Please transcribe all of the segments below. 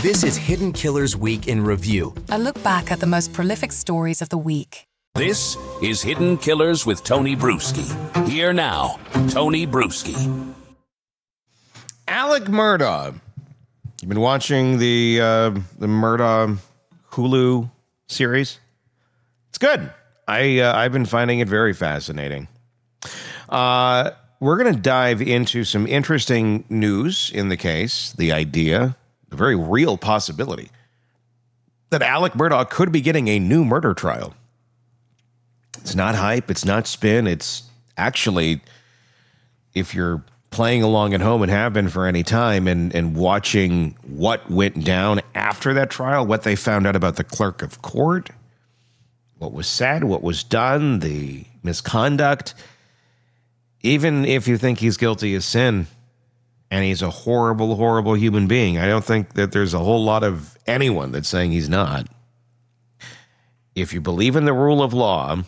This is Hidden Killers Week in Review. A look back at the most prolific stories of the week. This is Hidden Killers with Tony Bruschi. Here now, Tony Bruschi. Alec Murdaugh. You've been watching the Murdaugh Hulu series? It's good. I've been finding it very fascinating. We're going to dive into some interesting news in the case, the idea, the very real possibility that Alec Murdaugh could be getting a new murder trial. It's not hype. It's not spin. It's actually, if you're playing along at home and have been for any time and watching what went down after that trial, what they found out about the clerk of court, what was said, what was done, the misconduct, even if you think he's guilty of sin and he's a horrible, horrible human being, I don't think that there's a whole lot of anyone that's saying he's not. If you believe in the rule of law,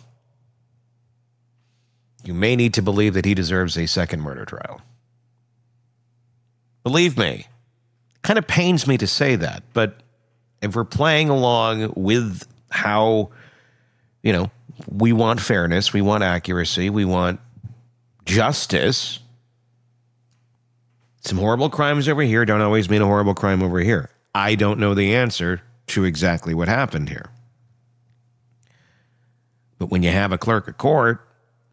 you may need to believe that he deserves a second murder trial. Believe me, it kind of pains me to say that, but if we're playing along with how, we want fairness, we want accuracy, we want justice, some horrible crimes over here don't always mean a horrible crime over here. I don't know the answer to exactly what happened here. But when you have a clerk of court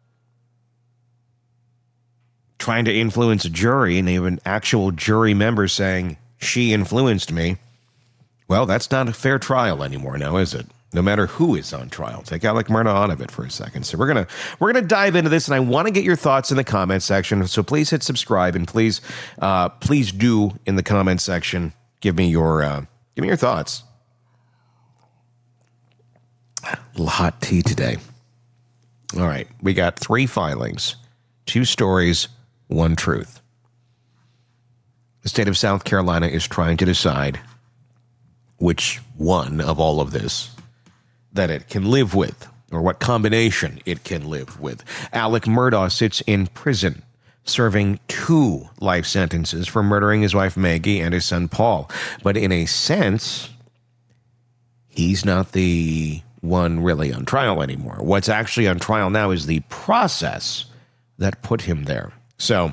trying to influence a jury, and they have an actual jury member saying, she influenced me, well, that's not a fair trial anymore now, is it? No matter who is on trial. Take Alec Murdaugh out of it for a second. So we're gonna dive into this, and I want to get your thoughts in the comment section. So please hit subscribe, and please do in the comment section give me your thoughts. A little hot tea today. All right, we got 3 filings, 2 stories, 1 truth. The state of South Carolina is trying to decide which one of all of this that it can live with, or what combination it can live with. Alec Murdaugh sits in prison, serving 2 life sentences for murdering his wife Maggie and his son Paul. But in a sense, he's not the one really on trial anymore. What's actually on trial now is the process that put him there. So,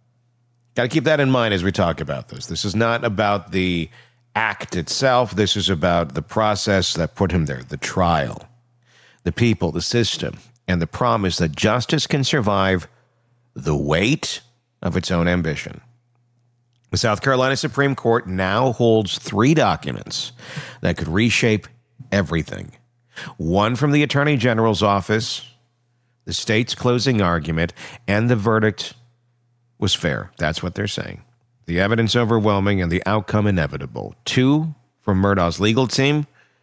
got to keep that in mind as we talk about this. This is not about the act itself. This is about the process that put him there, the trial, the people, the system, and the promise that justice can survive the weight of its own ambition. The South Carolina Supreme Court now holds 3 documents that could reshape everything. 1 from the Attorney General's office, the state's closing argument, and the verdict was fair. That's what they're saying. The evidence overwhelming and the outcome inevitable. 2 from Murdaugh's legal team,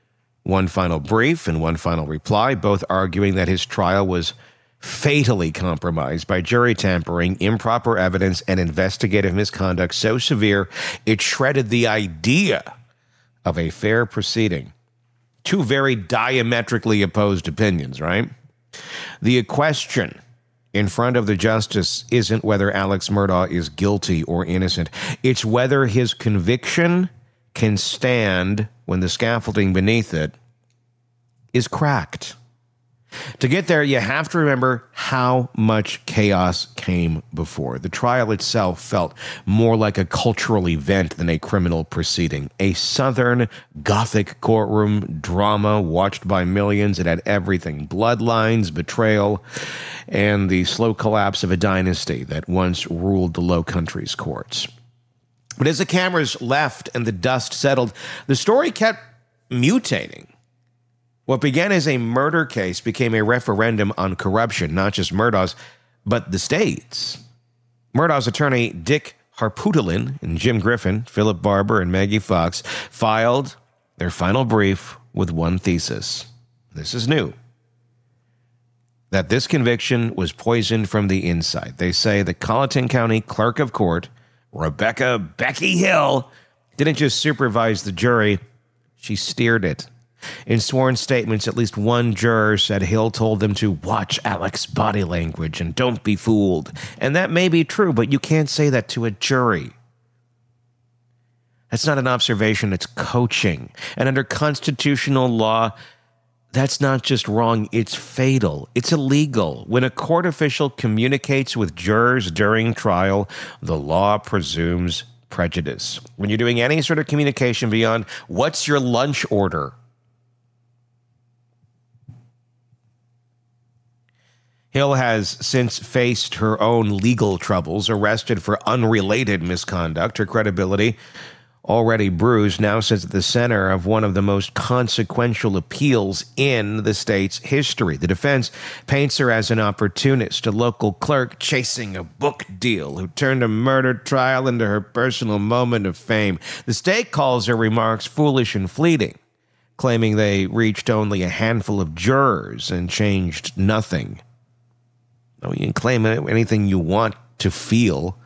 1 final brief and 1 final reply, both arguing that his trial was fatally compromised by jury tampering, improper evidence, and investigative misconduct so severe it shredded the idea of a fair proceeding. 2 very diametrically opposed opinions, right? The question in front of the justice isn't whether Alex Murdaugh is guilty or innocent. It's whether his conviction can stand when the scaffolding beneath it is cracked. To get there, you have to remember how much chaos came before. The trial itself felt more like a cultural event than a criminal proceeding. A Southern Gothic courtroom drama watched by millions. It had everything: bloodlines, betrayal, and the slow collapse of a dynasty that once ruled the Low Countries courts. But as the cameras left and the dust settled, the story kept mutating. What began as a murder case became a referendum on corruption, not just Murdaugh's, but the state's. Murdaugh's attorney, Dick Harpootlian, and Jim Griffin, Philip Barber, and Maggie Fox filed their final brief with 1 thesis. This is new. That this conviction was poisoned from the inside. They say the Colleton County Clerk of Court, Rebecca Becky Hill, didn't just supervise the jury, she steered it. In sworn statements, at least 1 juror said Hill told them to watch Alec's body language and don't be fooled. And that may be true, but you can't say that to a jury. That's not an observation, it's coaching. And under constitutional law, that's not just wrong, it's fatal. It's illegal. When a court official communicates with jurors during trial, the law presumes prejudice. When you're doing any sort of communication beyond, what's your lunch order? Hill has since faced her own legal troubles, arrested for unrelated misconduct. Her credibility, already bruised, now sits at the center of one of the most consequential appeals in the state's history. The defense paints her as an opportunist, a local clerk chasing a book deal who turned a murder trial into her personal moment of fame. The state calls her remarks foolish and fleeting, claiming they reached only a handful of jurors and changed nothing. Oh, you can claim anything you want to feel.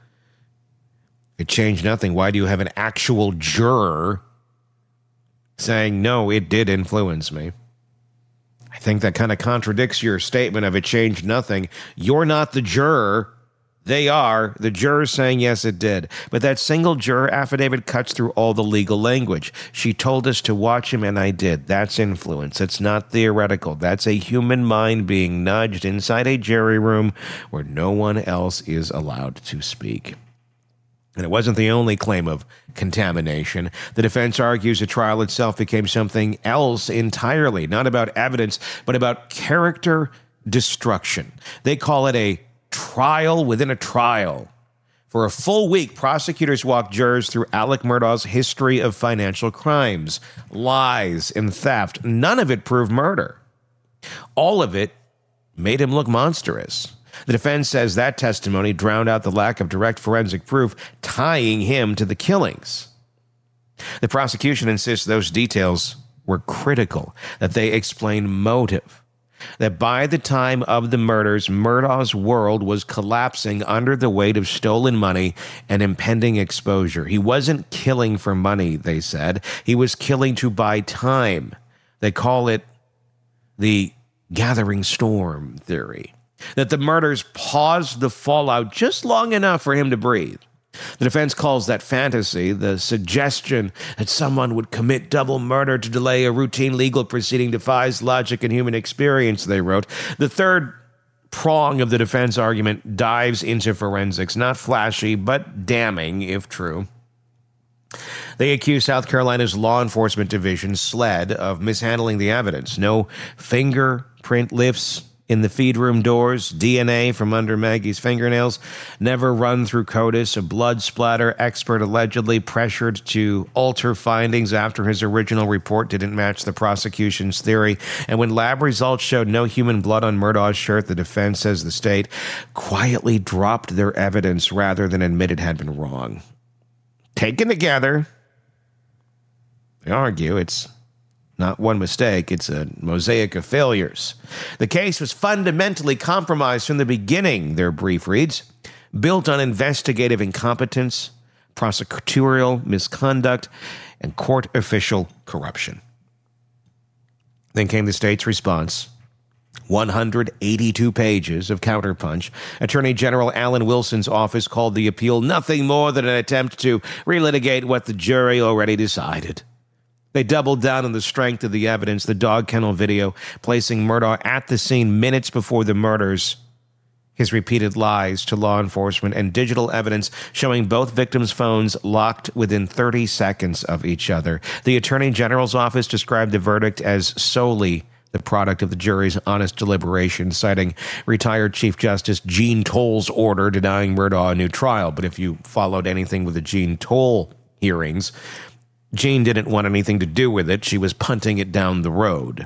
It changed nothing. Why do you have an actual juror saying, no, it did influence me? I think that kind of contradicts your statement of it changed nothing. You're not the juror. They are. The juror's saying, yes, it did. But that single juror affidavit cuts through all the legal language. She told us to watch him, and I did. That's influence. It's not theoretical. That's a human mind being nudged inside a jury room where no one else is allowed to speak. And it wasn't the only claim of contamination. The defense argues the trial itself became something else entirely, not about evidence, but about character destruction. They call it a trial within a trial. For a full week, prosecutors walked jurors through Alec Murdaugh's history of financial crimes, lies, and theft. None of it proved murder. All of it made him look monstrous. The defense says that testimony drowned out the lack of direct forensic proof tying him to the killings. The prosecution insists those details were critical, that they explain motive, that by the time of the murders, Murdaugh's world was collapsing under the weight of stolen money and impending exposure. He wasn't killing for money, they said. He was killing to buy time. They call it the gathering storm theory. That the murders paused the fallout just long enough for him to breathe. The defense calls that fantasy, the suggestion that someone would commit double murder to delay a routine legal proceeding defies logic and human experience, they wrote. The third prong of the defense argument dives into forensics, not flashy, but damning if true. They accuse South Carolina's law enforcement division, SLED, of mishandling the evidence. No fingerprint lifts in the feed room doors, DNA from under Maggie's fingernails, never run through CODIS, a blood splatter expert allegedly pressured to alter findings after his original report didn't match the prosecution's theory. And when lab results showed no human blood on Murdaugh's shirt, the defense says the state quietly dropped their evidence rather than admit it had been wrong. Taken together, they argue it's not one mistake, it's a mosaic of failures. The case was fundamentally compromised from the beginning, their brief reads, built on investigative incompetence, prosecutorial misconduct, and court official corruption. Then came the state's response. 182 pages of counterpunch. Attorney General Alan Wilson's office called the appeal nothing more than an attempt to relitigate what the jury already decided. They doubled down on the strength of the evidence, the dog kennel video, placing Murdaugh at the scene minutes before the murders, his repeated lies to law enforcement, and digital evidence showing both victims' phones locked within 30 seconds of each other. The Attorney General's office described the verdict as solely the product of the jury's honest deliberation, citing retired Chief Justice Jean Tolle's order denying Murdaugh a new trial. But if you followed anything with the Jean Tolle hearings, Jean didn't want anything to do with it. She was punting it down the road.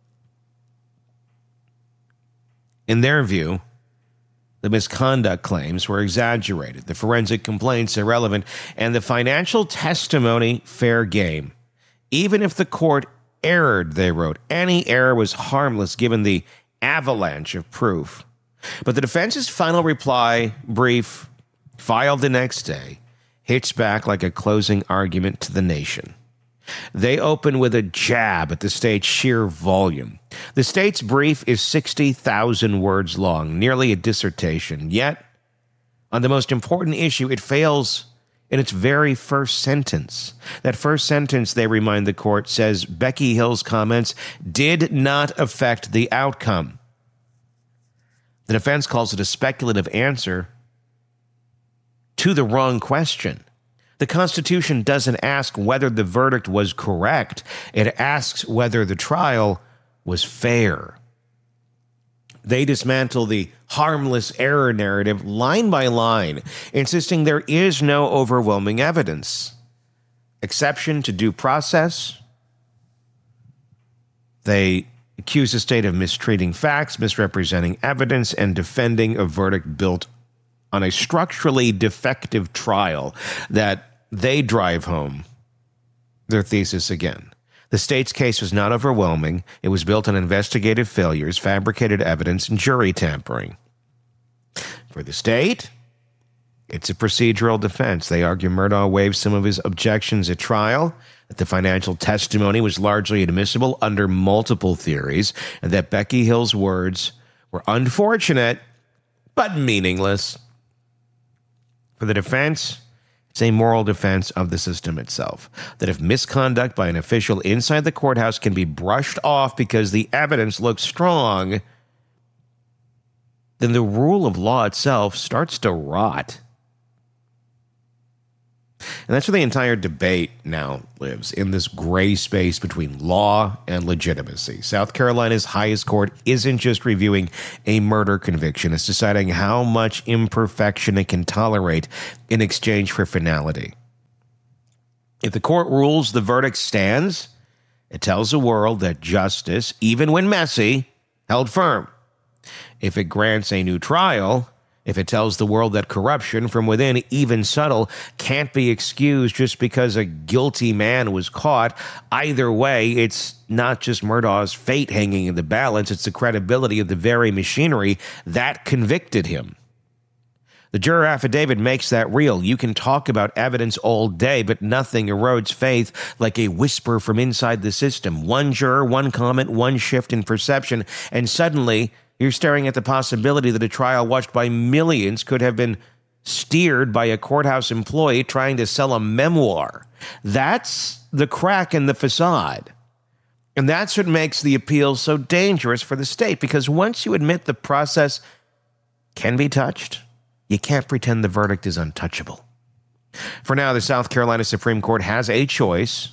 In their view, the misconduct claims were exaggerated, the forensic complaints irrelevant, and the financial testimony fair game. Even if the court erred, they wrote, any error was harmless given the avalanche of proof. But the defense's final reply brief, filed the next day, hits back like a closing argument to the nation. They open with a jab at the state's sheer volume. The state's brief is 60,000 words long, nearly a dissertation. Yet, on the most important issue, it fails in its very first sentence. That first sentence, they remind the court, says Becky Hill's comments did not affect the outcome. The defense calls it a speculative answer to the wrong question. The Constitution doesn't ask whether the verdict was correct. It asks whether the trial was fair. They dismantle the harmless error narrative line by line, insisting there is no overwhelming evidence. Exception to due process. They accuse the state of mistreating facts, misrepresenting evidence, and defending a verdict built on a structurally defective trial that they drive home their thesis again. The state's case was not overwhelming. It was built on investigative failures, fabricated evidence, and jury tampering. For the state, it's a procedural defense. They argue Murdaugh waived some of his objections at trial, that the financial testimony was largely admissible under multiple theories, and that Becky Hill's words were unfortunate but meaningless. For the defense, it's a moral defense of the system itself, that if misconduct by an official inside the courthouse can be brushed off because the evidence looks strong, then the rule of law itself starts to rot. And that's where the entire debate now lives, in this gray space between law and legitimacy. South Carolina's highest court isn't just reviewing a murder conviction. It's deciding how much imperfection it can tolerate in exchange for finality. If the court rules the verdict stands, it tells the world that justice, even when messy, held firm. If it grants a new trial, if it tells the world that corruption from within, even subtle, can't be excused just because a guilty man was caught, either way, it's not just Murdaugh's fate hanging in the balance, it's the credibility of the very machinery that convicted him. The juror affidavit makes that real. You can talk about evidence all day, but nothing erodes faith like a whisper from inside the system. One juror, one comment, one shift in perception, and suddenly you're staring at the possibility that a trial watched by millions could have been steered by a courthouse employee trying to sell a memoir. That's the crack in the facade. And that's what makes the appeal so dangerous for the state, because once you admit the process can be touched, you can't pretend the verdict is untouchable. For now, the South Carolina Supreme Court has a choice.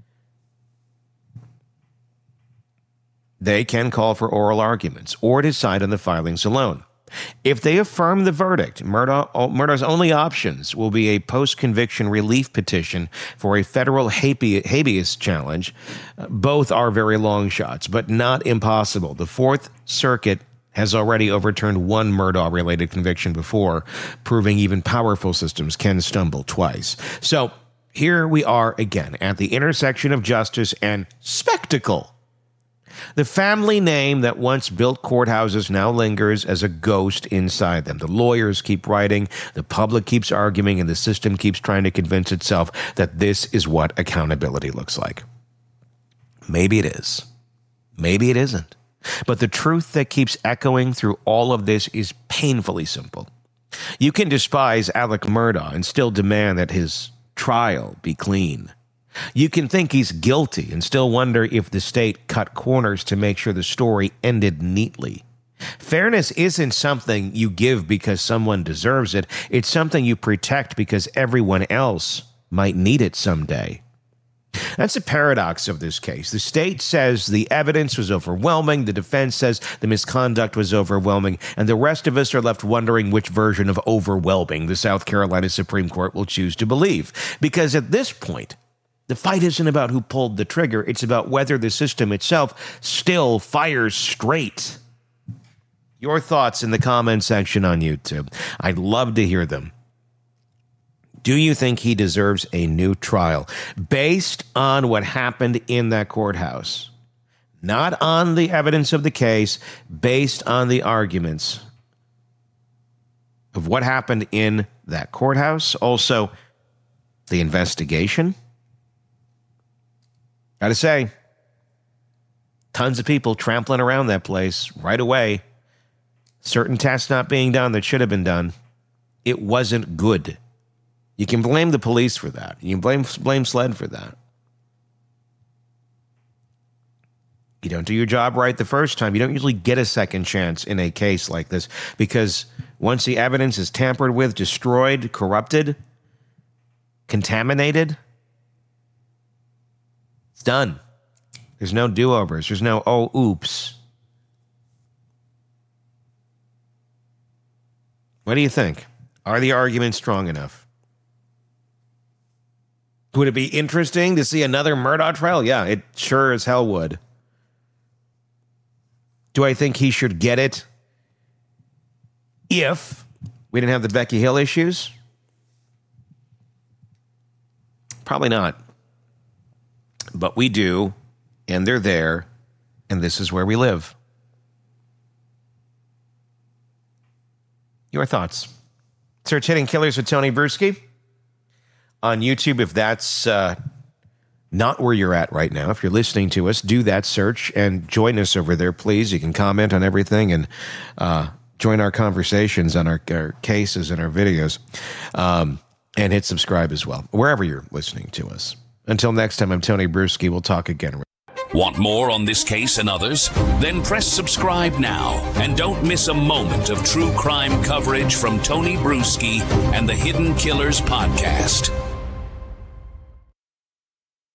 They can call for oral arguments or decide on the filings alone. If they affirm the verdict, Murdaugh's only options will be a post-conviction relief petition for a federal habeas challenge. Both are very long shots, but not impossible. The Fourth Circuit has already overturned one Murdaugh-related conviction before, proving even powerful systems can stumble twice. So here we are again at the intersection of justice and spectacle. The family name that once built courthouses now lingers as a ghost inside them. The lawyers keep writing, the public keeps arguing, and the system keeps trying to convince itself that this is what accountability looks like. Maybe it is. Maybe it isn't. But the truth that keeps echoing through all of this is painfully simple. You can despise Alec Murdaugh and still demand that his trial be clean. You can think he's guilty and still wonder if the state cut corners to make sure the story ended neatly. Fairness isn't something you give because someone deserves it. It's something you protect because everyone else might need it someday. That's a paradox of this case. The state says the evidence was overwhelming, the defense says the misconduct was overwhelming, and the rest of us are left wondering which version of overwhelming the South Carolina Supreme Court will choose to believe. Because at this point, the fight isn't about who pulled the trigger. It's about whether the system itself still fires straight. Your thoughts in the comment section on YouTube. I'd love to hear them. Do you think he deserves a new trial based on what happened in that courthouse? Not on the evidence of the case, based on the arguments of what happened in that courthouse. Also, the investigation. Gotta say, tons of people trampling around that place right away. Certain tests not being done that should have been done. It wasn't good. You can blame the police for that. You can blame SLED for that. You don't do your job right the first time. You don't usually get a second chance in a case like this because once the evidence is tampered with, destroyed, corrupted, contaminated, it's done. There's no do-overs. There's no, oh, oops. What do you think? Are the arguments strong enough? Would it be interesting to see another Murdaugh trial? Yeah, it sure as hell would. Do I think he should get it if we didn't have the Becky Hill issues? Probably not. But we do, and they're there, and this is where we live. Your thoughts? Search Hidden Killers with Tony Brueski on YouTube. If that's not where you're at right now, if you're listening to us, do that search and join us over there, please. You can comment on everything and join our conversations on our cases and our videos, and hit subscribe as well, wherever you're listening to us. Until next time, I'm Tony Brueski. We'll talk again. Want more on this case and others? Then press subscribe now and don't miss a moment of true crime coverage from Tony Brueski and the Hidden Killers podcast.